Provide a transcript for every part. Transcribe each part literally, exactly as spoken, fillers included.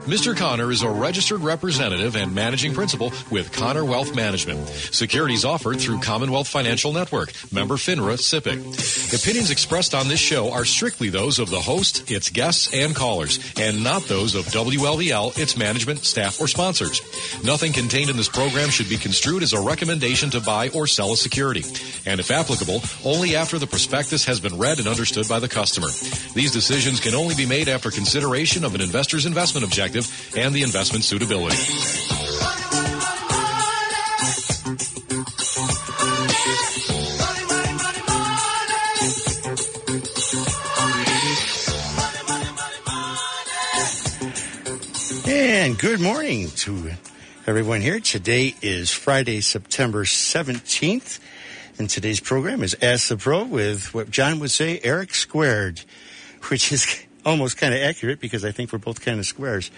Mister Connor is a registered representative and managing principal with Connor Wealth Management. Securities offered through Commonwealth Financial Network, member FINRA S I P C. Opinions expressed on this show are strictly those of the host, its guests, and callers, and not those of W L V L, its management, staff, or sponsors. Nothing contained in this program should be construed as a recommendation to buy or sell a security, and if applicable, only after the prospectus has been read and understood by the customer. These decisions can only be made after consideration of an investor's investment objective and the investment suitability. And good morning to everyone here. Today is Friday, September seventeenth, and today's program is Ask the Pro with what John would say, Eric Squared, which is almost kind of accurate because I think we're both kind of squares.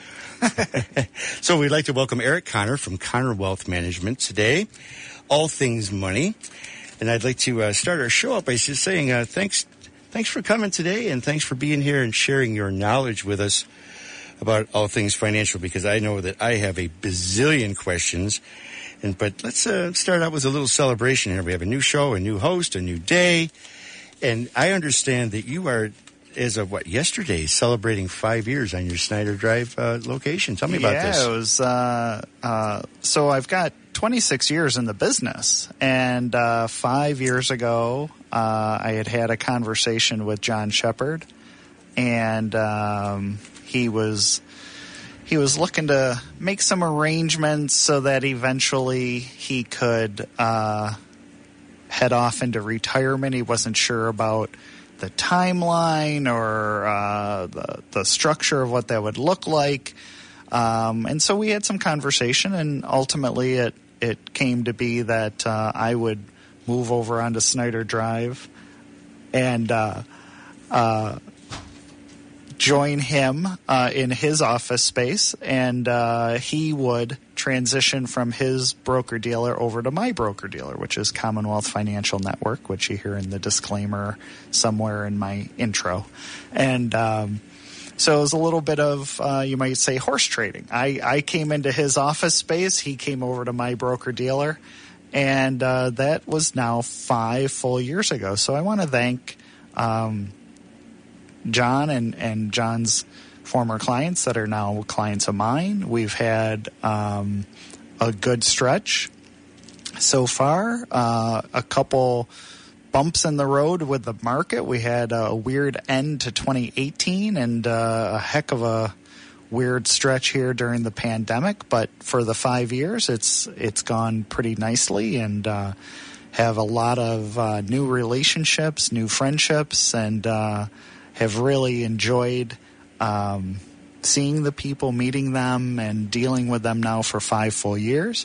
So we'd like to welcome Eric Connor from Connor Wealth Management today, all things money. And I'd like to uh, start our show up by just saying uh, thanks, thanks for coming today, and thanks for being here and sharing your knowledge with us about all things financial, because I know that I have a bazillion questions. And but let's uh, start out with a little celebration here. We have a new show, a new host, a new day, and I understand that you are, as of what, yesterday, celebrating five years on your Snyder Drive uh, location. Tell me yeah, about this. Yeah, it was, uh, uh, so I've got twenty-six years in the business, and uh, five years ago, uh, I had had a conversation with John Shepard, and um, he was he was looking to make some arrangements so that eventually he could uh, head off into retirement. He wasn't sure about the timeline or uh, the the structure of what that would look like, um, and so we had some conversation, and ultimately it it came to be that uh, I would move over onto Snyder Drive and uh, uh, join him uh, in his office space, and uh, he would transition from his broker-dealer over to my broker-dealer, which is Commonwealth Financial Network, which you hear in the disclaimer somewhere in my intro. And um, so it was a little bit of, uh, you might say, horse trading. I, I came into his office space. He came over to my broker-dealer, and uh, that was now five full years ago. So I want to thank um, John and, and John's former clients that are now clients of mine. We've had um, a good stretch so far, uh, a couple bumps in the road with the market. We had a weird end to twenty eighteen and uh, a heck of a weird stretch here during the pandemic. But for the five years, it's it's gone pretty nicely, and uh, have a lot of uh, new relationships, new friendships, and uh, have really enjoyed um, seeing the people, meeting them, and dealing with them now for five full years.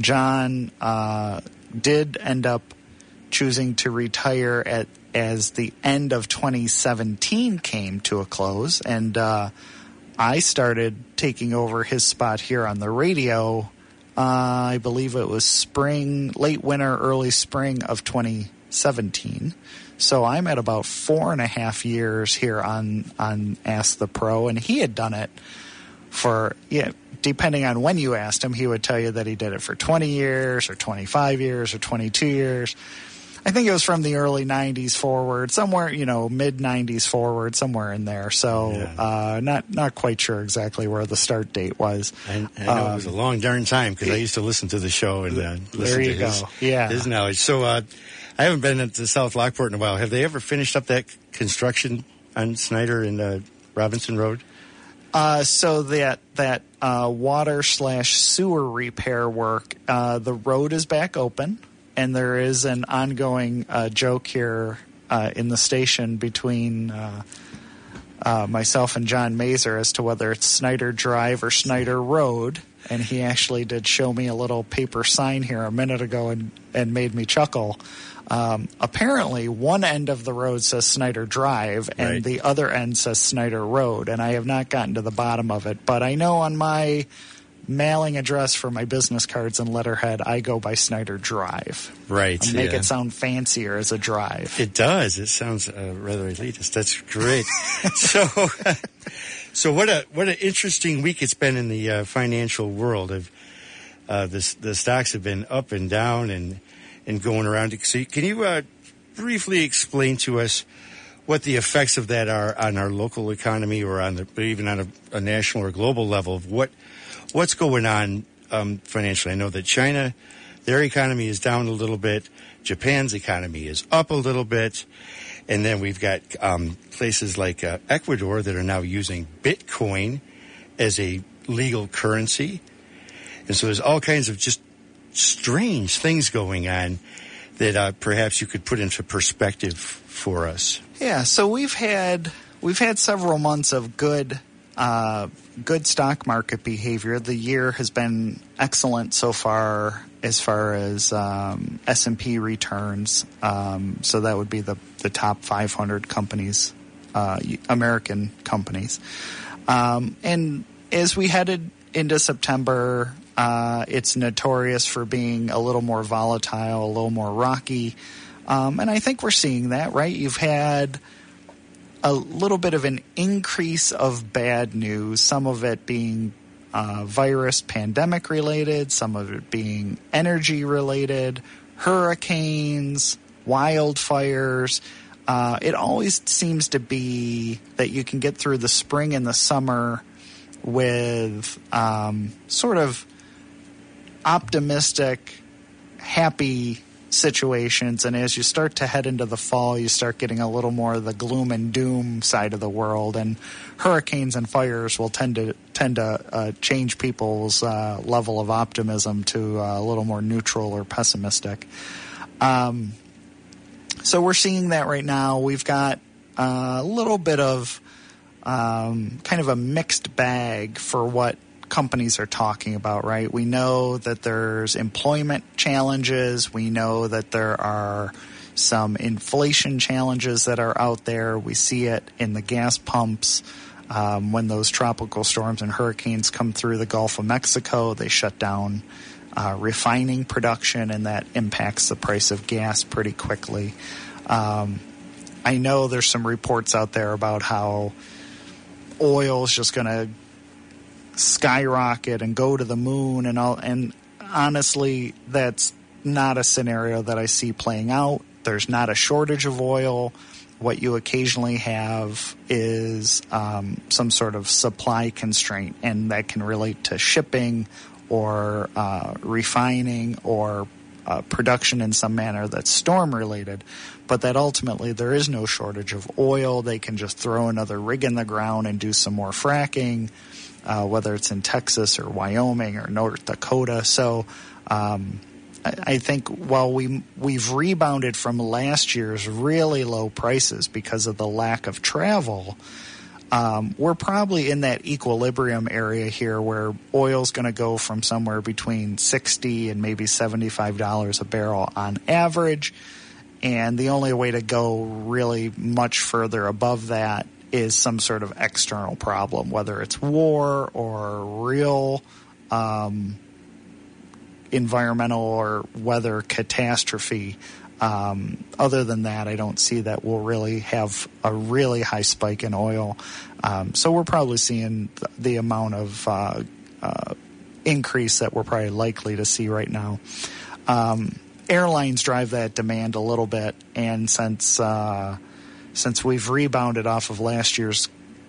John uh, did end up choosing to retire at as the end of twenty seventeen came to a close, and uh, I started taking over his spot here on the radio. Uh, I believe it was spring, late winter, early spring of twenty seventeen. So I'm at about four and a half years here on, on Ask the Pro, and he had done it for, yeah, depending on when you asked him, he would tell you that he did it for twenty years or twenty-five years or twenty-two years. I think it was from the early nineties forward, somewhere, you know, mid nineties forward, somewhere in there. So yeah. uh, not not quite sure exactly where the start date was. I, I know um, it was a long darn time because I used to listen to the show and uh, listen to his, yeah. his knowledge. So uh, I haven't been to South Lockport in a while. Have they ever finished up that construction on Snyder and uh, Robinson Road? Uh, so that that uh, water slash sewer repair work, uh, the road is back open. And there is an ongoing uh, joke here uh, in the station between uh, uh, myself and John Mazer as to whether it's Snyder Drive or Snyder Road. And he actually did show me a little paper sign here a minute ago and, and made me chuckle. Um, apparently, one end of the road says Snyder Drive and right. the other end says Snyder Road. And I have not gotten to the bottom of it. But I know on my mailing address for my business cards and letterhead, I go by Snyder Drive. Right. I'll make yeah. it sound fancier as a drive. It does. It sounds uh, rather elitist. That's great. so, So what a what an interesting week it's been in the uh, financial world. Of uh, the the stocks have been up and down and and going around. So can you uh, briefly explain to us what the effects of that are on our local economy, or on the even on a, a national or global level of what what's going on um, financially? I know that China, their economy is down a little bit. Japan's economy is up a little bit. And then we've got um, places like uh, Ecuador that are now using Bitcoin as a legal currency. And so there's all kinds of just strange things going on that uh, perhaps you could put into perspective for us. Yeah, so we've had we've had several months of good uh, good stock market behavior. The year has been excellent so far as far as um, S and P returns. Um, so that would be the, the top five hundred companies, uh, American companies. Um, and as we headed into September, uh, it's notorious for being a little more volatile, a little more rocky. Um, and I think we're seeing that, right? You've had a little bit of an increase of bad news, some of it being uh, virus pandemic related, some of it being energy related, hurricanes, wildfires. Uh, it always seems to be that you can get through the spring and the summer with um, sort of optimistic, happy situations, and as you start to head into the fall, you start getting a little more of the gloom and doom side of the world, and hurricanes and fires will tend to tend to uh, change people's uh, level of optimism to uh, a little more neutral or pessimistic. Um, so we're seeing that right now. We've got uh, a little bit of um, kind of a mixed bag for what companies are talking about, right? We know that there's employment challenges. We know that there are some inflation challenges that are out there. We see it in the gas pumps. Um, when those tropical storms and hurricanes come through the Gulf of Mexico, they shut down uh, refining production, and that impacts the price of gas pretty quickly. Um, I know there's some reports out there about how oil is just going to skyrocket and go to the moon and all, and honestly, that's not a scenario that I see playing out. There's not a shortage of oil. What you occasionally have is um, some sort of supply constraint, and that can relate to shipping or uh, refining or uh, production in some manner that's storm related. But that ultimately there is no shortage of oil. They can just throw another rig in the ground and do some more fracking. Uh, whether it's in Texas or Wyoming or North Dakota. So um, I, I think while we, we've rebounded from last year's really low prices because of the lack of travel, um, we're probably in that equilibrium area here where oil's going to go from somewhere between sixty dollars and maybe seventy-five dollars a barrel on average. And the only way to go really much further above that is some sort of external problem, whether it's war or real um, environmental or weather catastrophe. Um, other than that, I don't see that we'll really have a really high spike in oil. Um, so we're probably seeing the, the amount of uh, uh, increase that we're probably likely to see right now. Um, airlines drive that demand a little bit, and since uh, Since we've rebounded off of last year's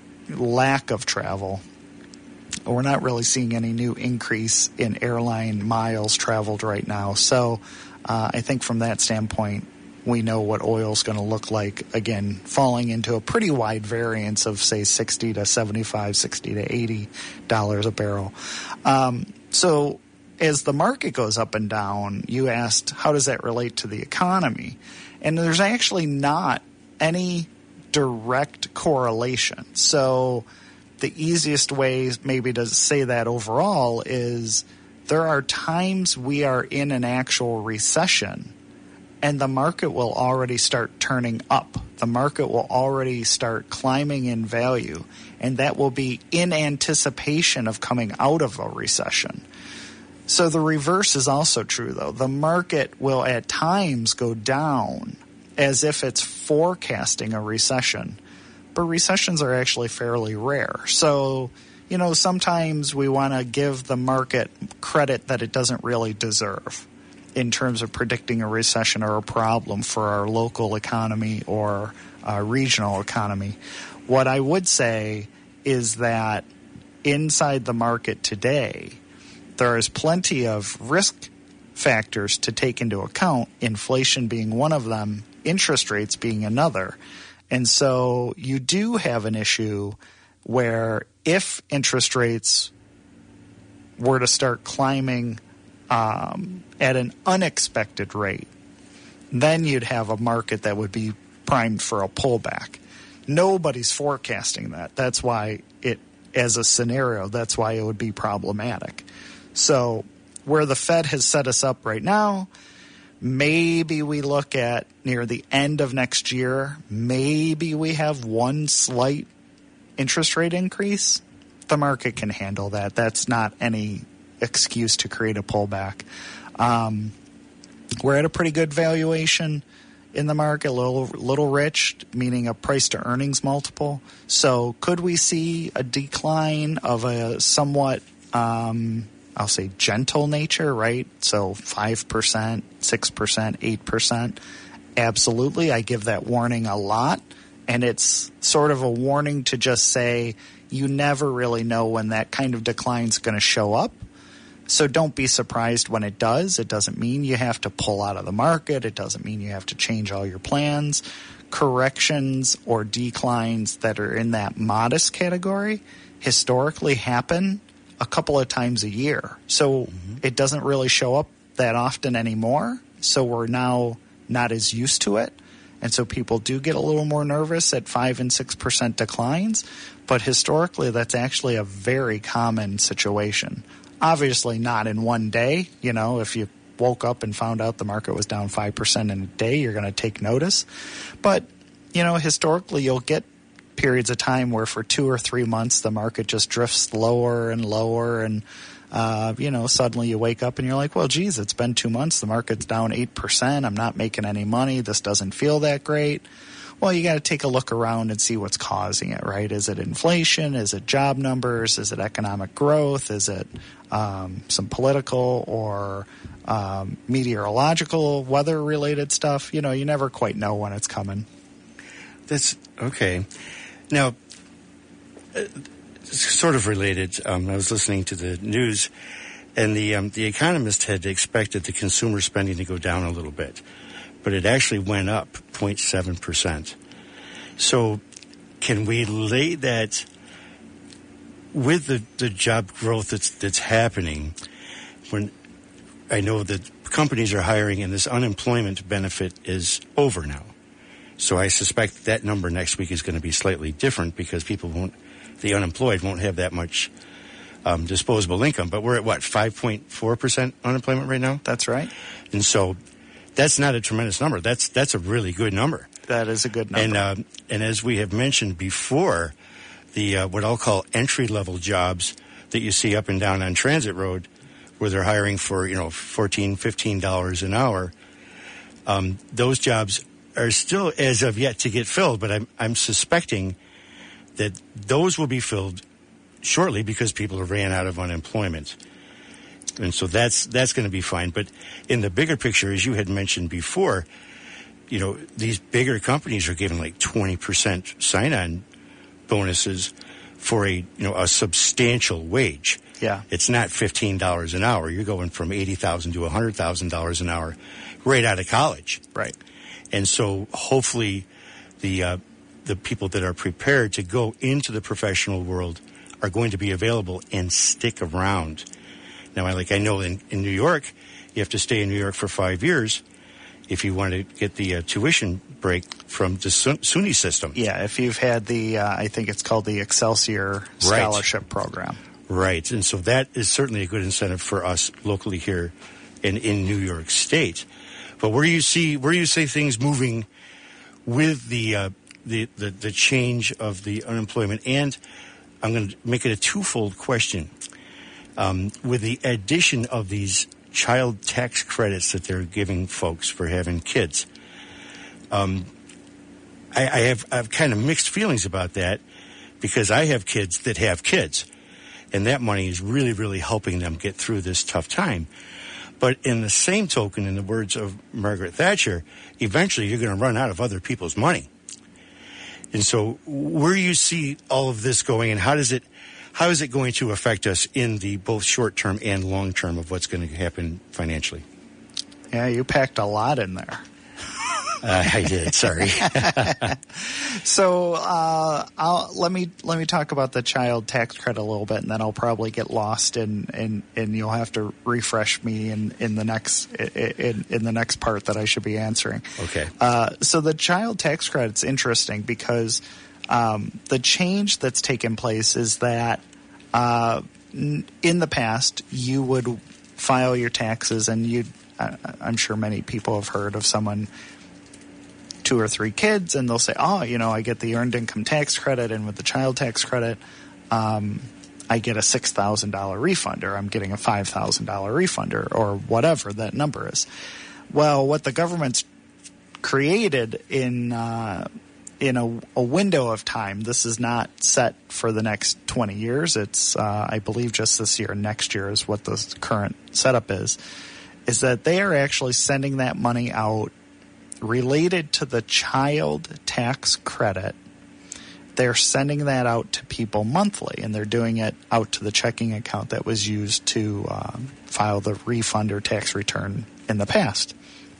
lack of travel, we're not really seeing any new increase in airline miles traveled right now. So uh, I think from that standpoint, we know what oil is going to look like, again, falling into a pretty wide variance of, say, sixty to seventy-five, sixty to eighty dollars a barrel. Um, so as the market goes up and down, you asked, how does that relate to the economy? And there's actually not any direct correlation. So the easiest way maybe to say that overall is there are times we are in an actual recession and the market will already start turning up. The market will already start climbing in value, and that will be in anticipation of coming out of a recession. So the reverse is also true, though. The market will at times go down as if it's forecasting a recession, but recessions are actually fairly rare. So, you know, sometimes we want to give the market credit that it doesn't really deserve in terms of predicting a recession or a problem for our local economy or uh, regional economy. What I would say is that inside the market today, there is plenty of risk factors to take into account, inflation being one of them, interest rates being another. And so you do have an issue where if interest rates were to start climbing um, at an unexpected rate, then you'd have a market that would be primed for a pullback. Nobody's forecasting that. That's why it, as a scenario, that's why it would be problematic. So where the Fed has set us up right now, maybe we look at near the end of next year, maybe we have one slight interest rate increase. The market can handle that. That's not any excuse to create a pullback. Um, we're at a pretty good valuation in the market, a little, little rich, meaning a price to earnings multiple. So could we see a decline of a somewhat, um, I'll say gentle nature, right? So five percent, six percent, eight percent. Absolutely. I give that warning a lot. And it's sort of a warning to just say you never really know when that kind of decline is going to show up. So don't be surprised when it does. It doesn't mean you have to pull out of the market. It doesn't mean you have to change all your plans. Corrections or declines that are in that modest category historically happen a couple of times a year. So mm-hmm. it doesn't really show up that often anymore. So we're now not as used to it. And so people do get a little more nervous at five and six percent declines. But historically, that's actually a very common situation. Obviously not in one day. You know, if you woke up and found out the market was down five percent in a day, you're going to take notice. But, you know, historically, you'll get periods of time where for two or three months the market just drifts lower and lower, and uh, you know, suddenly you wake up and you're like, well, geez, it's been two months, the market's down eight percent, I'm not making any money, this doesn't feel that great. Well, you got to take a look around and see what's causing it, right? Is it inflation? Is it job numbers? Is it economic growth? Is it um, some political or um, meteorological, weather-related stuff? You know, you never quite know when it's coming. That's okay. Now, uh, sort of related, um, I was listening to the news, and the um, the Economist had expected the consumer spending to go down a little bit, but it actually went up zero point seven percent. So can we lay that with the, the job growth that's that's happening, when I know that companies are hiring and this unemployment benefit is over now? So I suspect that number next week is going to be slightly different because people won't, the unemployed won't have that much um, disposable income. But we're at, what, five point four percent unemployment right now? That's right. And so that's not a tremendous number. That's that's a really good number. That is a good number. And, uh, and as we have mentioned before, the uh, what I'll call entry-level jobs that you see up and down on Transit Road, where they're hiring for, you know, fourteen dollars, fifteen dollars an hour, um, those jobs are still as of yet to get filled, but I'm I'm suspecting that those will be filled shortly because people have ran out of unemployment. And so that's that's going to be fine. But in the bigger picture, as you had mentioned before, you know, these bigger companies are giving like twenty percent sign-on bonuses for a, you know, a substantial wage. Yeah. It's not fifteen dollars an hour. You're going from eighty thousand dollars to one hundred thousand dollars an hour right out of college. Right. And so hopefully the uh, the people that are prepared to go into the professional world are going to be available and stick around. Now, I like I know in, in New York, you have to stay in New York for five years if you want to get the uh, tuition break from the SUNY system. Yeah, if you've had the, uh, I think it's called the Excelsior Scholarship right. Program. Right, and so that is certainly a good incentive for us locally here in, in New York State. But where do you see where do you see things moving with the uh, the, the the change of the unemployment? And I'm going to make it a twofold question. Um, with the addition of these child tax credits that they're giving folks for having kids, um, I, I have I have kind of mixed feelings about that because I have kids that have kids, and that money is really, really helping them get through this tough time. But in the same token, in the words of Margaret Thatcher, eventually you're going to run out of other people's money. And so where do you see all of this going, and how does it how is it going to affect us in the both short term and long term of what's going to happen financially? Yeah, you packed a lot in there. Uh, I did. Sorry. so uh, I'll, let me let me talk about the child tax credit a little bit, and then I'll probably get lost in, in, and you'll have to refresh me in, in the next in, in the next part that I should be answering. Okay. Uh, so the child tax credit's interesting because um, the change that's taken place is that uh, in the past you would file your taxes, and you I'm sure many people have heard of someone. Two or three kids, and they'll say, oh, you know, I get the earned income tax credit, and with the child tax credit, um, I get a six thousand dollars refund, or I'm getting a five thousand dollars refund, or, or whatever that number is. Well, what the government's created in uh, in a, a window of time, this is not set for the next twenty years. It's, uh, I believe, just this year. Next year is what the current setup is, is that they are actually sending that money out related to the child tax credit. They're sending that out to people monthly, and they're doing it out to the checking account that was used to uh, file the refund or tax return in the past.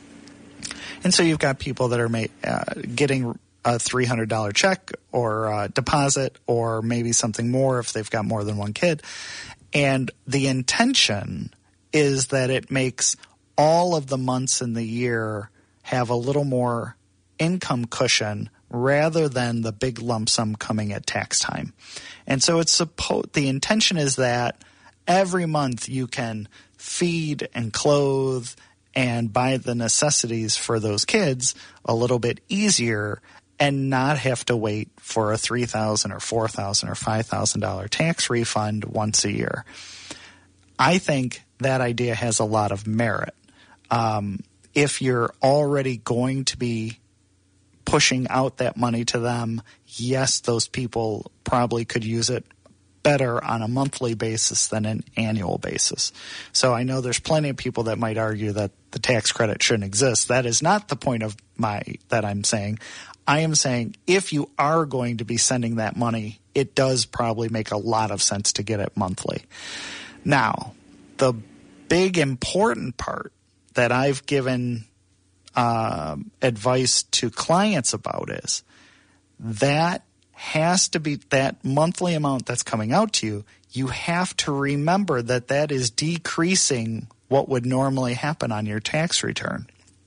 And so you've got people that are ma- uh, getting a three hundred dollars check or uh, deposit, or maybe something more if they've got more than one kid. And the intention is that it makes all of the months in the year have a little more income cushion rather than the big lump sum coming at tax time. And so it's supposed, the intention is that every month you can feed and clothe and buy the necessities for those kids a little bit easier and not have to wait for a three thousand dollars or four thousand dollars or five thousand dollars tax refund once a year. I think that idea has a lot of merit. Um, if you're already going to be pushing out that money to them, yes, those people probably could use it better on a monthly basis than an annual basis. So I know there's plenty of people that might argue that the tax credit shouldn't exist. That is not the point of my that I'm saying. I am saying if you are going to be sending that money, it does probably make a lot of sense to get it monthly. Now, the big important part that I've given uh, advice to clients about is that has to be that monthly amount that's coming out to you. You have to remember that that is decreasing what would normally happen on your tax return.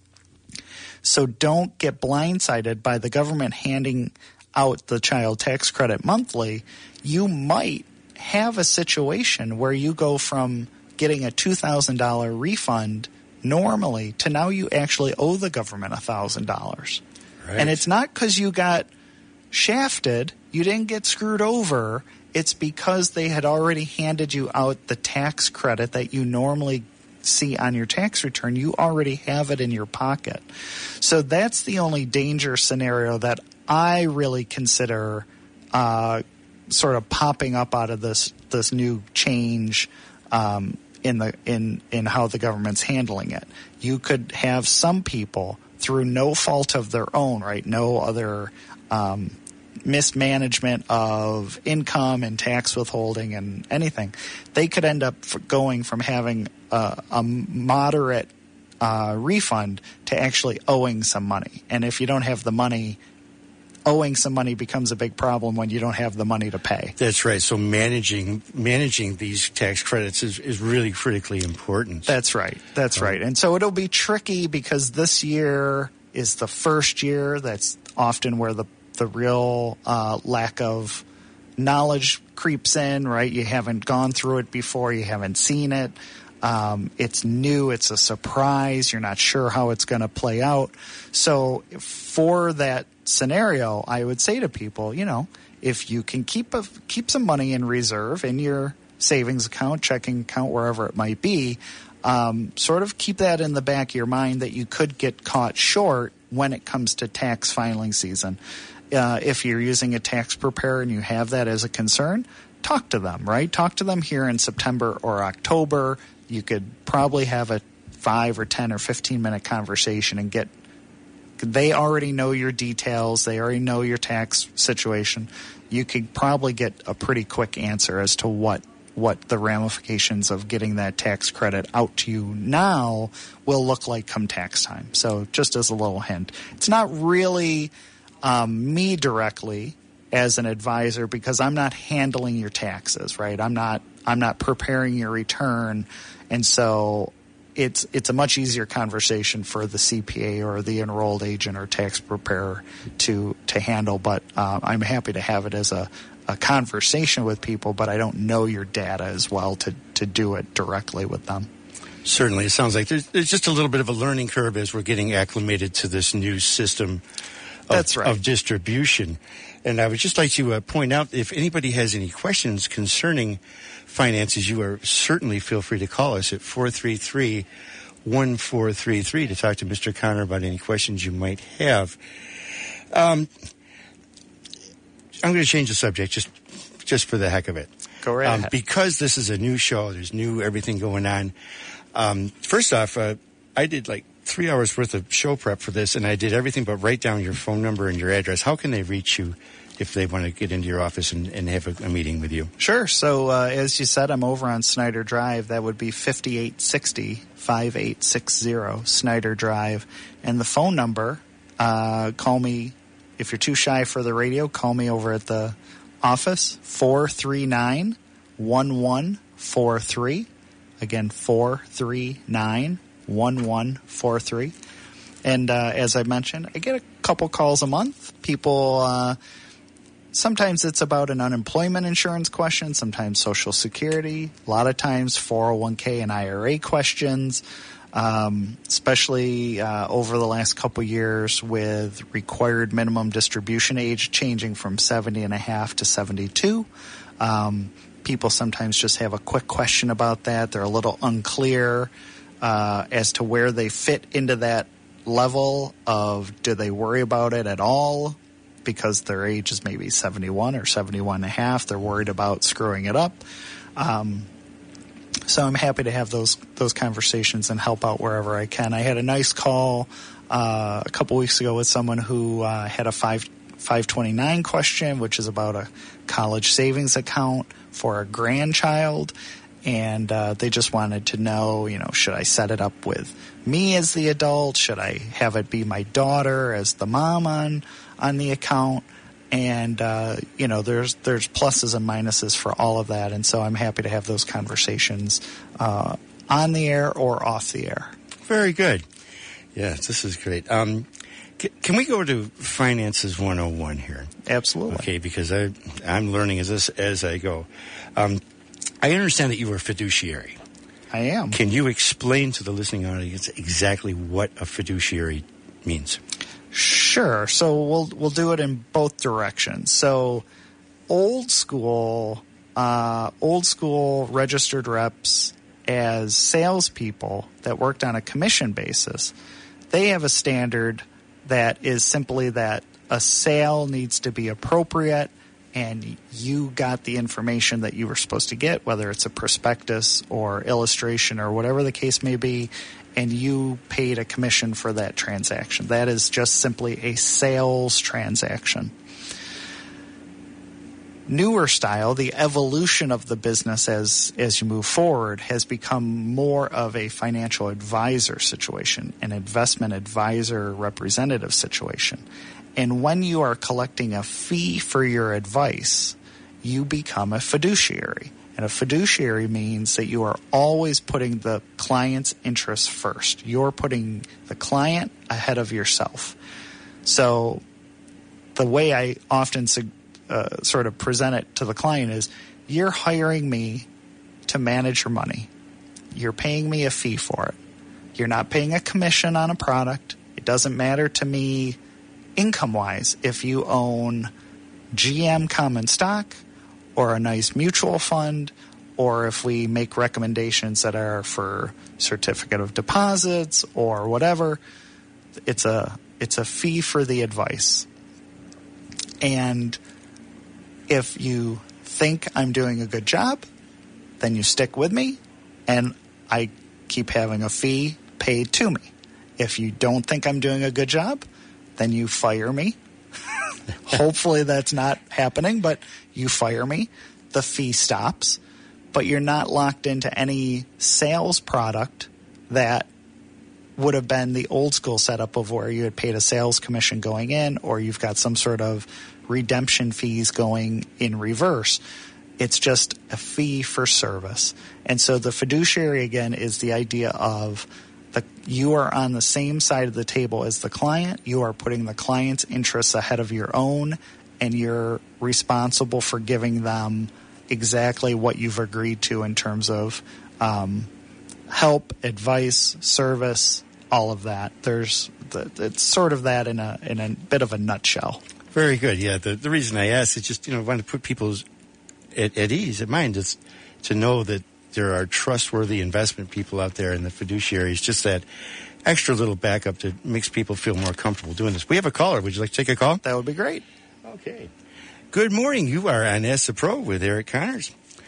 So don't get blindsided by the government handing out the child tax credit monthly. You might have a situation where you go from getting a two thousand dollars refund normally to now you actually owe the government one thousand dollars. Right. And it's not because you got shafted, you didn't get screwed over. It's because they had already handed you out the tax credit that you normally see on your tax return. You already have it in your pocket. So that's the only danger scenario that I really consider uh, sort of popping up out of this this new change um, in the in in how the government's handling it. You could have some people through no fault of their own, right? No other um, mismanagement of income and tax withholding and anything. They could end up going from having a, a moderate uh, refund to actually owing some money. And if you don't have the money, owing some money becomes a big problem when you don't have the money to pay. That's right. So managing managing these tax credits is, is really critically important. That's right. That's right. And so it'll be tricky because this year is the first year. That's often where the, the real uh, lack of knowledge creeps in, right? You haven't gone through it before. You haven't seen it. Um, it's new. It's a surprise. You're not sure how it's going to play out. So for that scenario, I would say to people, you know, if you can keep a, keep some money in reserve in your savings account, checking account, wherever it might be, um, sort of keep that in the back of your mind that you could get caught short when it comes to tax filing season. Uh, if you're using a tax preparer and you have that as a concern, talk to them, right? Talk to them here in September or October. You could probably have a five or ten or fifteen minute conversation and get, they already know your details. They already know your tax situation. You could probably get a pretty quick answer as to what what the ramifications of getting that tax credit out to you now will look like come tax time. So just as a little hint, it's not really um, me directly as an advisor because I'm not handling your taxes, right? I'm not I'm not preparing your return, and so it's it's a much easier conversation for the C P A or the enrolled agent or tax preparer to to handle. But uh, I'm happy to have it as a a conversation with people, but I don't know your data as well to, to do it directly with them. Certainly. It sounds like there's, there's just a little bit of a learning curve as we're getting acclimated to this new system of, That's right. of distribution. And I would just like to uh, point out, if anybody has any questions concerning finances, you are certainly feel free to call us at four three three, one four three three to talk to Mister Connor about any questions you might have. Um, I'm going to change the subject just just for the heck of it. Go right um, ahead. Because this is a new show, there's new everything going on. Um, first off, uh, I did like three hours worth of show prep for this, and I did everything but write down your phone number and your address. How can they reach you if they want to get into your office and, and have a, a meeting with you? Sure. So uh, as you said, I'm over on Snyder Drive. That would be fifty-eight sixty, five eight six zero Snyder Drive. And the phone number, uh, call me. If you're too shy for the radio, call me over at the office, four three nine, one one four three. Again, four three nine, one one four three. And uh, as I mentioned, I get a couple calls a month. People, uh, sometimes it's about an unemployment insurance question, sometimes Social Security, a lot of times four oh one k and I R A questions. Um, especially uh, over the last couple years with required minimum distribution age changing from seventy and a half to seventy-two. Um, people sometimes just have a quick question about that. They're a little unclear uh, as to where they fit into that level of do they worry about it at all because their age is maybe seventy-one or seventy-one and a half. They're worried about screwing it up. Um, So I'm happy to have those those conversations and help out wherever I can. I had a nice call uh, a couple weeks ago with someone who uh, had a five five twenty-nine question, which is about a college savings account for a grandchild, and uh, they just wanted to know, you know, should I set it up with me as the adult? Should I have it be my daughter as the mom on on the account? And, uh, you know, there's there's pluses and minuses for all of that. And so I'm happy to have those conversations uh, on the air or off the air. Very good. Yes, this is great. Um, c- can we go to Finances one oh one here? Absolutely. Okay, because I, I'm learning as, this, as I go. Um, I understand that you are a fiduciary. I am. Can you explain to the listening audience exactly what a fiduciary means? Sure. So we'll we'll do it in both directions. So old school, uh, old school registered reps as salespeople that worked on a commission basis, they have a standard that is simply that a sale needs to be appropriate and you got the information that you were supposed to get, whether it's a prospectus or illustration or whatever the case may be, and you paid a commission for that transaction. That is just simply a sales transaction. Newer style, the evolution of the business as as you move forward has become more of a financial advisor situation, an investment advisor representative situation. And when you are collecting a fee for your advice, you become a fiduciary. And a fiduciary means that you are always putting the client's interests first. You're putting the client ahead of yourself. So the way I often uh, sort of present it to the client is, you're hiring me to manage your money. You're paying me a fee for it. You're not paying a commission on a product. It doesn't matter to me income-wise if you own G M common stock or a nice mutual fund, or if we make recommendations that are for certificate of deposits or whatever. It's a It's a fee for the advice. And if you think I'm doing a good job, then you stick with me, and I keep having a fee paid to me. If you don't think I'm doing a good job, then you fire me. Hopefully that's not happening, but you fire me. The fee stops, but you're not locked into any sales product that would have been the old school setup of where you had paid a sales commission going in, or you've got some sort of redemption fees going in reverse. It's just a fee for service. And so the fiduciary, again, is the idea of the, you are on the same side of the table as the client. You are putting the client's interests ahead of your own, and you're responsible for giving them exactly what you've agreed to in terms of um, help, advice, service, all of that. There's the, it's sort of that in a in a bit of a nutshell. Very good. Yeah, the the reason I asked is just, you know, I want to put people's at, at ease, at mind, is to know that there are trustworthy investment people out there, and the fiduciary is just that extra little backup that makes people feel more comfortable doing this. We have a caller. Would you like to take a call? That would be great. Okay. Good morning. You are on Ask the Pro with Eric Connors.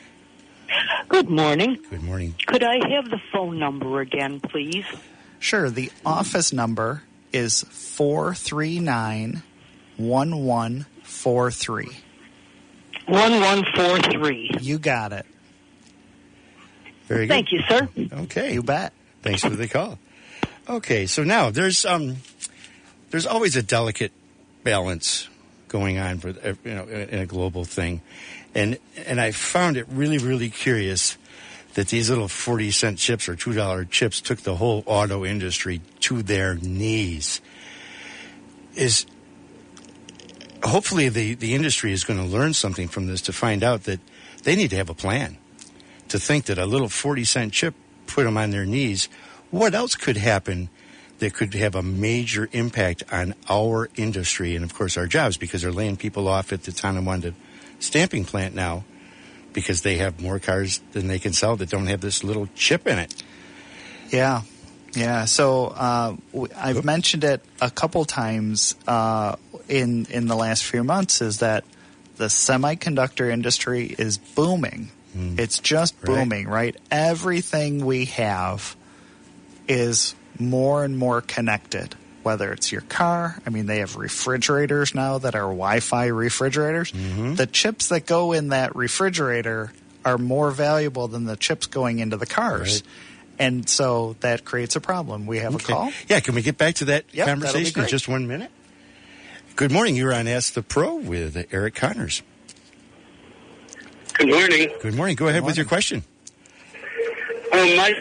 Good morning. Good morning. Could I have the phone number again, please? Sure. The office number is four three nine, one one four three. one one four three. You got it. Very good. Thank you, sir. Okay. You bet. Thanks for the call. Okay, so now there's um, there's always a delicate balance going on for, you know, in a global thing, and and I found it really really curious that these little forty cent chips or two dollar chips took the whole auto industry to their knees. Is hopefully the the industry is going to learn something from this, to find out that they need to have a plan. To think that a little forty cent chip put them on their knees, what else could happen that could have a major impact on our industry and, of course, our jobs, because they're laying people off at the Tonawanda stamping plant now because they have more cars than they can sell that don't have this little chip in it. Yeah. Yeah. So uh, w- I've mentioned it a couple times uh, in, in the last few months, is that the semiconductor industry is booming. It's just booming, right. right? Everything we have is more and more connected, whether it's your car. I mean, they have refrigerators now that are Wi-Fi refrigerators. Mm-hmm. The chips that go in that refrigerator are more valuable than the chips going into the cars. Right. And so that creates a problem. We have okay. a call? Yeah, can we get back to that yep, conversation in just one minute? Good morning. You're on Ask the Pro with Eric Connors. Good morning. Good morning. Go ahead with your question. Um, my,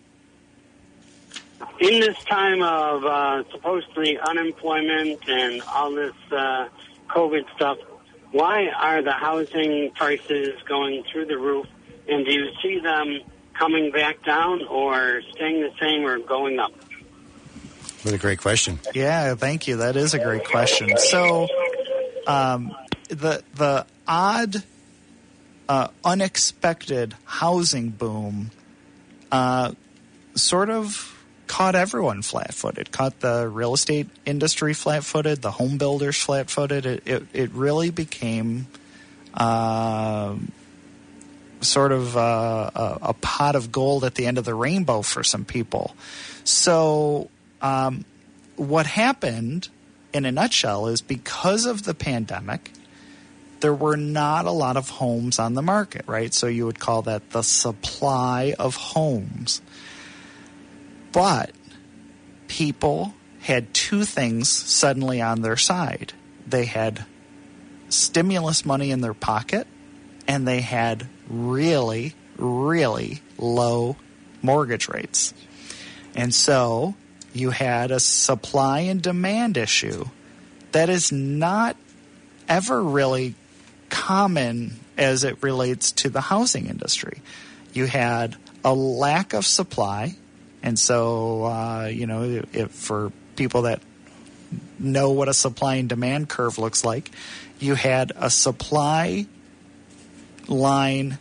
in this time of uh, supposedly unemployment and all this uh, COVID stuff, why are the housing prices going through the roof? And do you see them coming back down, or staying the same, or going up? What a great question. Yeah, thank you. That is a great question. So um, the the odd... Uh, unexpected housing boom uh, sort of caught everyone flat-footed, caught the real estate industry flat-footed, the home builders flat-footed. It, it, it really became uh, sort of uh, a, a pot of gold at the end of the rainbow for some people. So um, what happened, in a nutshell, is because of the pandemic, there were not a lot of homes on the market, right? So you would call that the supply of homes. But people had two things suddenly on their side. They had stimulus money in their pocket, and they had really, really low mortgage rates. And so you had a supply and demand issue that is not ever really common as it relates to the housing industry. You had a lack of supply, and so uh, you know, if for people that know what a supply and demand curve looks like, you had a supply line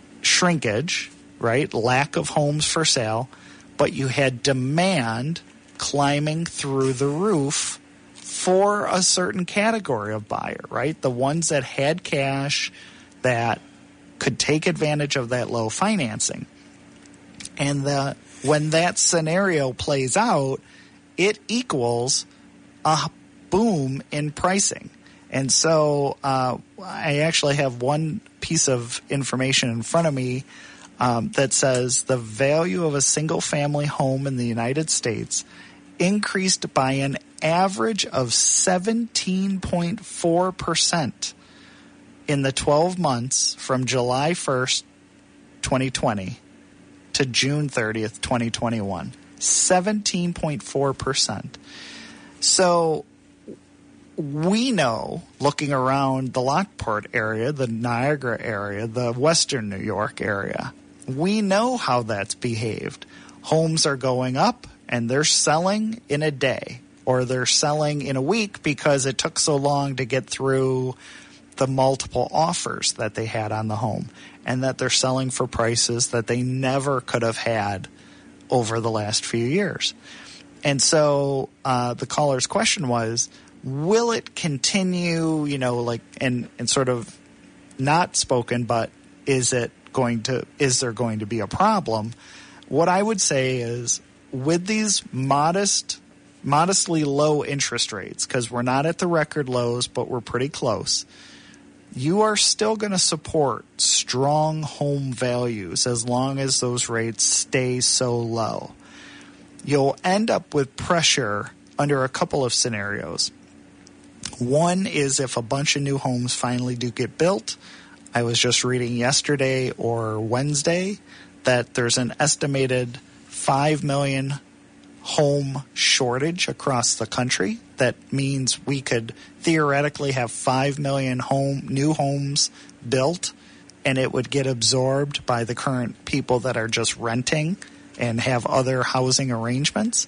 shrinkage, right? Lack of homes for sale, but you had demand climbing through the roof for a certain category of buyer, right? The ones that had cash, that could take advantage of that low financing. And the, when that scenario plays out, it equals a boom in pricing. And so uh, I actually have one piece of information in front of me um, that says the value of a single-family home in the United States increased by an average of seventeen point four percent in the twelve months from July first, twenty twenty to June thirtieth, twenty twenty-one. seventeen point four percent. So we know, looking around the Lockport area, the Niagara area, the Western New York area, we know how that's behaved. Homes are going up and they're selling in a day, or they're selling in a week because it took so long to get through the multiple offers that they had on the home, and that they're selling for prices that they never could have had over the last few years. And so uh, the caller's question was, will it continue, you know, like, and, and sort of not spoken, but is it going to, is there going to be a problem? What I would say is, with these modest, modestly low interest rates, because we're not at the record lows, but we're pretty close, you are still going to support strong home values as long as those rates stay so low. You'll end up with pressure under a couple of scenarios. One is if a bunch of new homes finally do get built. I was just reading yesterday or Wednesday that there's an estimated five million home shortage across the country. That means we could theoretically have five million home new homes built, and it would get absorbed by the current people that are just renting and have other housing arrangements.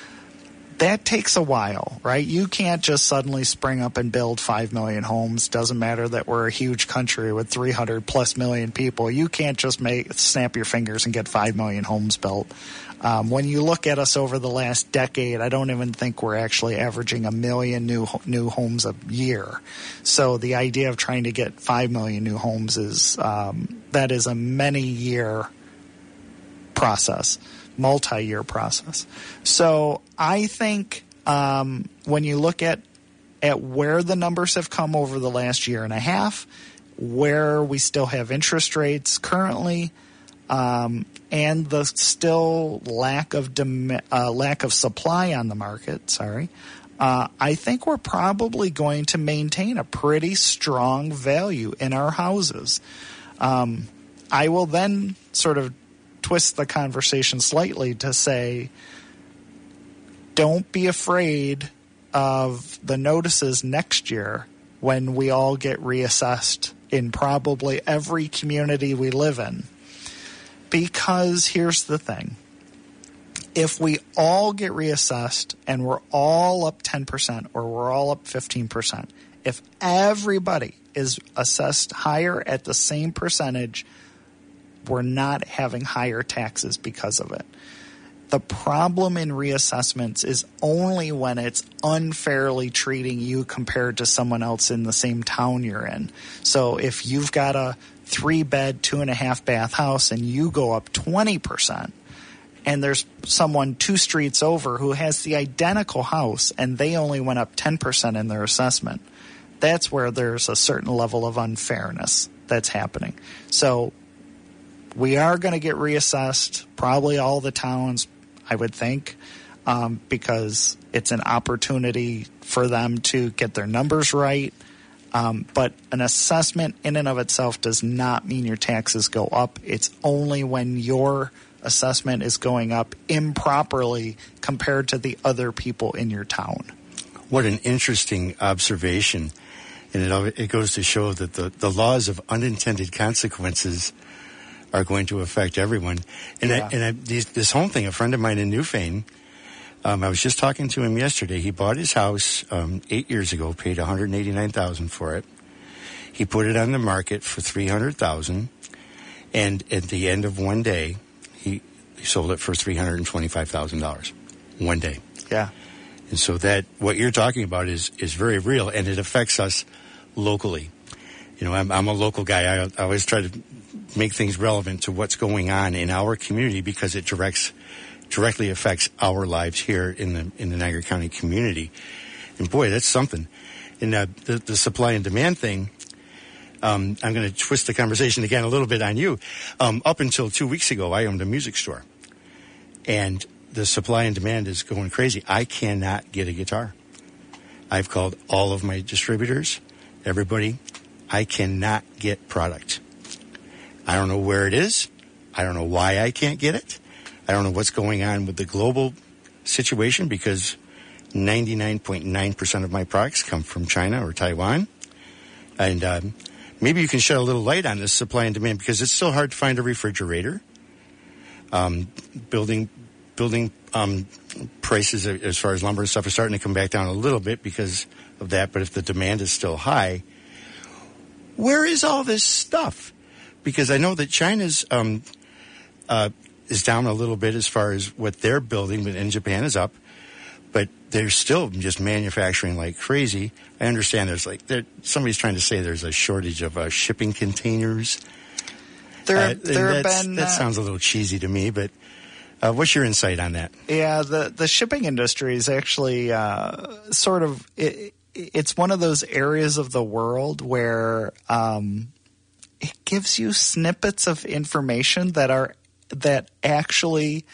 That takes a while, right? You can't just suddenly spring up and build five million homes. Doesn't matter that we're a huge country with three hundred plus million people. You can't just make snap your fingers and get five million homes built. Um, when you look at us over the last decade, I don't even think we're actually averaging a million new new homes a year. So the idea of trying to get five million new homes is um, that is a many-year process, multi-year process. So I think um, when you look at at where the numbers have come over the last year and a half, where we still have interest rates currently, Um, and the still lack of dem- uh, lack of supply on the market, sorry, uh, I think we're probably going to maintain a pretty strong value in our houses. Um, I will then sort of twist the conversation slightly to say, don't be afraid of the notices next year when we all get reassessed in probably every community we live in. Because here's the thing. If we all get reassessed and we're all up ten percent or we're all up fifteen percent, if everybody is assessed higher at the same percentage, we're not having higher taxes because of it. The problem in reassessments is only when it's unfairly treating you compared to someone else in the same town you're in. So if you've got a three-bed, two-and-a-half-bath house and you go up twenty percent, and there's someone two streets over who has the identical house and they only went up ten percent in their assessment, that's where there's a certain level of unfairness that's happening. So we are going to get reassessed, probably all the towns, I would think, um, because it's an opportunity for them to get their numbers right. Um, but an assessment in and of itself does not mean your taxes go up. It's only when your assessment is going up improperly compared to the other people in your town. What an interesting observation. And it, it goes to show that the, the laws of unintended consequences are going to affect everyone. And, yeah. I, and I, these, this home thing, a friend of mine in Newfane, um, I was just talking to him yesterday. He bought his house um, eight years ago, paid one hundred eighty-nine thousand dollars for it. He put it on the market for three hundred thousand dollars, and at the end of one day, he, he sold it for three hundred twenty-five thousand dollars. One day. Yeah. And so that what you're talking about is is very real, and it affects us locally. You know, I'm, I'm a local guy. I, I always try to make things relevant to what's going on in our community because it directs directly affects our lives here in the in the Niagara County community. And boy, that's something. And uh, the, the supply and demand thing, um, I'm going to twist the conversation again a little bit on you. Um, up until two weeks ago, I owned a music store. And the supply and demand is going crazy. I cannot get a guitar. I've called all of my distributors, everybody. I cannot get product. I don't know where it is. I don't know why I can't get it. I don't know what's going on with the global situation because ninety-nine point nine percent of my products come from China or Taiwan. And um, maybe you can shed a little light on this supply and demand because it's so hard to find a refrigerator. Um, building building um, prices as far as lumber and stuff are starting to come back down a little bit because of that. But if the demand is still high, where is all this stuff? Because I know that China's um, uh, is down a little bit as far as what they're building, and Japan is up. But they're still just manufacturing like crazy. I understand there's like there somebody's trying to say there's a shortage of uh, shipping containers. There, uh, there have been that uh, sounds a little cheesy to me, but uh, what's your insight on that? Yeah, the the shipping industry is actually uh, sort of it, it's one of those areas of the world where um, it gives you snippets of information that are that actually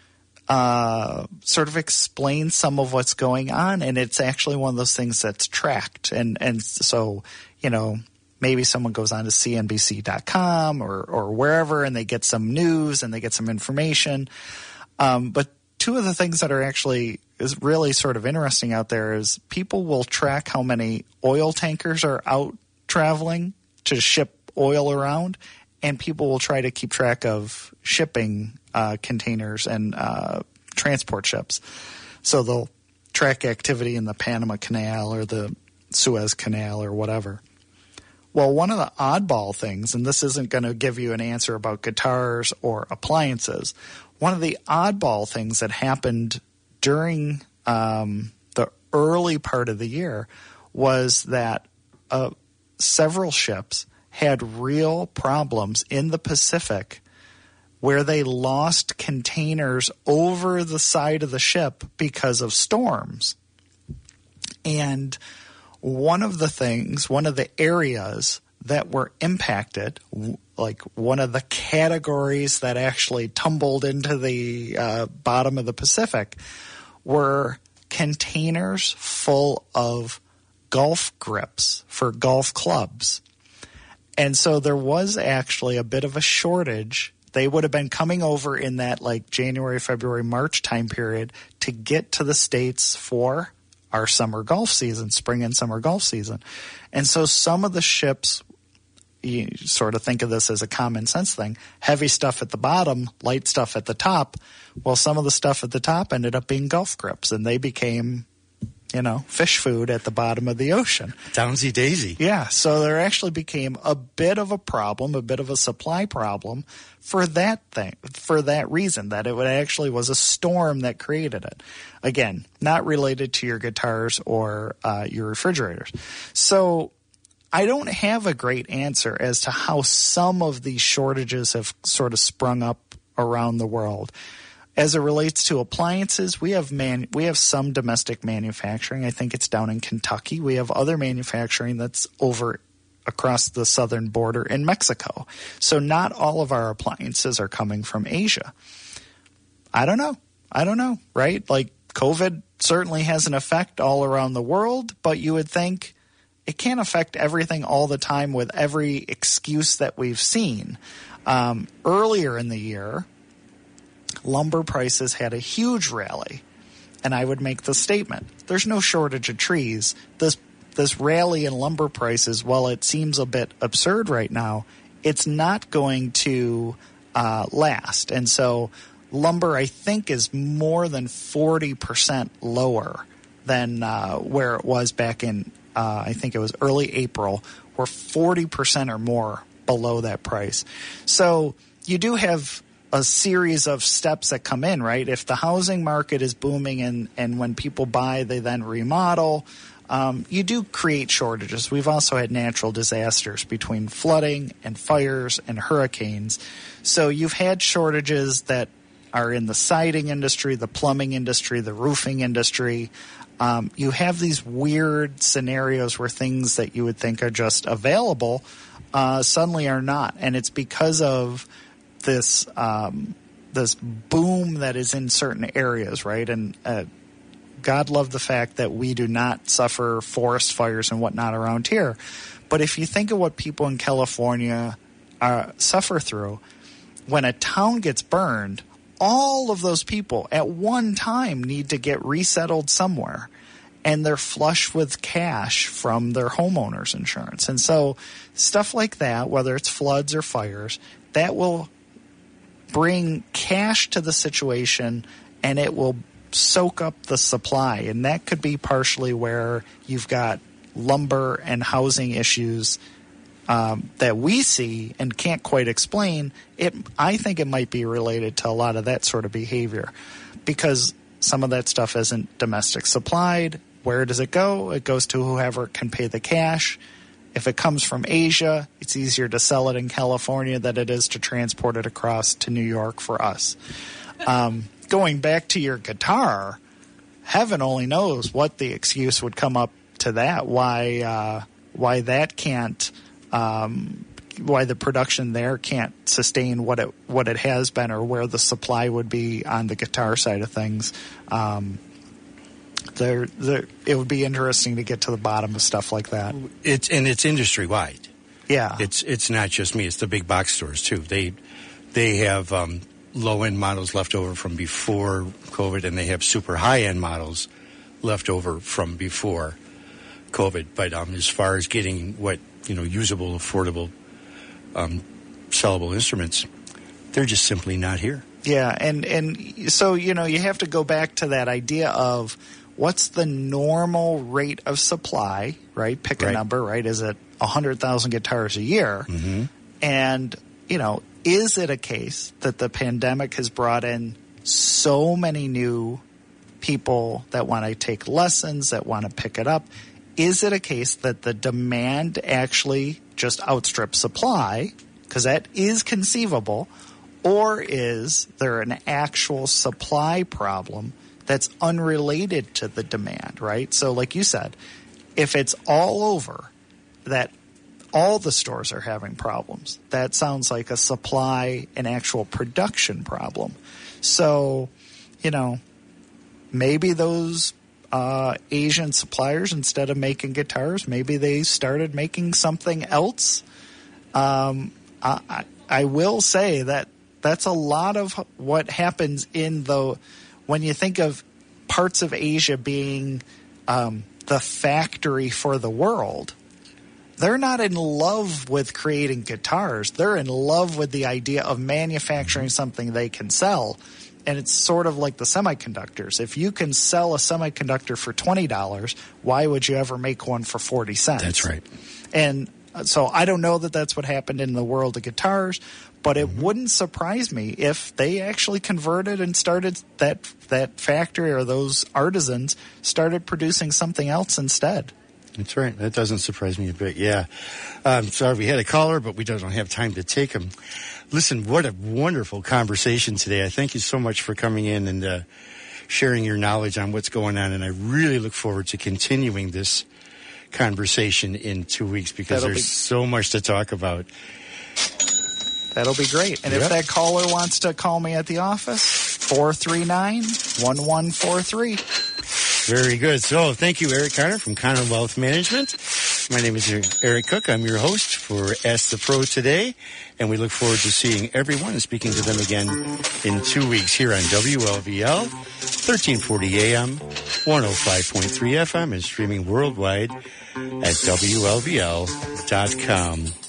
uh, sort of explain some of what's going on, and it's actually one of those things that's tracked, and and so you know. Maybe someone goes on to C N B C dot com or, or wherever, and they get some news and they get some information. Um, but two of the things that are actually is really sort of interesting out there is people will track how many oil tankers are out traveling to ship oil around, and people will try to keep track of shipping uh, containers and uh, transport ships. So they'll track activity in the Panama Canal or the Suez Canal or whatever. Well, one of the oddball things, and this isn't going to give you an answer about guitars or appliances, one of the oddball things that happened during um, the early part of the year was that uh, several ships had real problems in the Pacific where they lost containers over the side of the ship because of storms. And one of the things, one of the areas that were impacted, like one of the categories that actually tumbled into the uh, bottom of the Pacific, were containers full of golf grips for golf clubs. And so there was actually a bit of a shortage. They would have been coming over in that like January, February, March time period to get to the States for our summer golf season, spring and summer golf season. And so some of the ships, you sort of think of this as a common sense thing, heavy stuff at the bottom, light stuff at the top. Well, some of the stuff at the top ended up being golf grips, and they became, you know, fish food at the bottom of the ocean. Downsy daisy. Yeah, so there actually became a bit of a problem, a bit of a supply problem for that thing, for that reason, that it would actually was a storm that created it. Again, not related to your guitars or uh, your refrigerators. So I don't have a great answer as to how some of these shortages have sort of sprung up around the world. As it relates to appliances, we have man, we have some domestic manufacturing. I think it's down in Kentucky. We have other manufacturing that's over across the southern border in Mexico. So not all of our appliances are coming from Asia. I don't know. I don't know, right? Like COVID certainly has an effect all around the world, but you would think it can't affect everything all the time with every excuse that we've seen. Um, earlier in the year, lumber prices had a huge rally, and I would make the statement, there's no shortage of trees. This this rally in lumber prices, while it seems a bit absurd right now, it's not going to uh, last. And so lumber, I think, is more than forty percent lower than uh, where it was back in, uh, I think it was early April, we're forty percent or more below that price. So you do have a series of steps that come in, right? If the housing market is booming and, and when people buy, they then remodel, um, you do create shortages. We've also had natural disasters between flooding and fires and hurricanes. So you've had shortages that are in the siding industry, the plumbing industry, the roofing industry. Um, you have these weird scenarios where things that you would think are just available uh, suddenly are not. And it's because of this um, this boom that is in certain areas, right? And uh, God love the fact that we do not suffer forest fires and whatnot around here. But if you think of what people in California uh, suffer through, when a town gets burned, all of those people at one time need to get resettled somewhere, and they're flush with cash from their homeowner's insurance. And so stuff like that, whether it's floods or fires, that will bring cash to the situation, and it will soak up the supply. And that could be partially where you've got lumber and housing issues um, that we see and can't quite explain. It, I think it might be related to a lot of that sort of behavior, because some of that stuff isn't domestic supplied. Where does it go? It goes to whoever can pay the cash. If it comes from Asia, it's easier to sell it in California than it is to transport it across to New York for us. Um, going back to your guitar, heaven only knows what the excuse would come up to that, why uh, why that can't, um, why the production there can't sustain what it what it has been, or where the supply would be on the guitar side of things. Um, There, there, it would be interesting to get to the bottom of stuff like that. It's and it's industry wide. Yeah, it's it's not just me. It's the big box stores too. They they have um, low end models left over from before COVID, and they have super high end models left over from before COVID. But um, as far as getting what you know usable, affordable, um, sellable instruments, they're just simply not here. Yeah, and and so you know you have to go back to that idea of what's the normal rate of supply, right? Pick a right. number, right? Is it one hundred thousand guitars a year? Mm-hmm. And, you know, is it a case that the pandemic has brought in so many new people that want to take lessons, that want to pick it up? Is it a case that the demand actually just outstrips supply? Because that is conceivable. Or is there an actual supply problem that's unrelated to the demand, right? So like you said, if it's all over that all the stores are having problems, that sounds like a supply and actual production problem. So, you know, maybe those uh, Asian suppliers, instead of making guitars, maybe they started making something else. Um, I, I will say that that's a lot of what happens in the when you think of parts of Asia being um, the factory for the world. They're not in love with creating guitars. They're in love with the idea of manufacturing something they can sell. And it's sort of like the semiconductors. If you can sell a semiconductor for twenty dollars, why would you ever make one for forty cents? That's right. And so I don't know that that's what happened in the world of guitars, but it Mm-hmm. wouldn't surprise me if they actually converted and started that that factory, or those artisans started producing something else instead. That's right. That doesn't surprise me a bit. Yeah. I'm sorry we had a caller, but we don't have time to take him. Listen, what a wonderful conversation today. I thank you so much for coming in and uh, sharing your knowledge on what's going on, and I really look forward to continuing this conversation in two weeks because That'll there's be- so much to talk about. That'll be great. And Yep. if that caller wants to call me at the office, four three nine, one one four three. Very good. So thank you, Eric Connor from Connor Wealth Management. My name is Eric Cook. I'm your host for Ask the Pro today, and we look forward to seeing everyone and speaking to them again in two weeks here on W L V L, thirteen forty A M, one oh five point three F M, and streaming worldwide at W L V L dot com.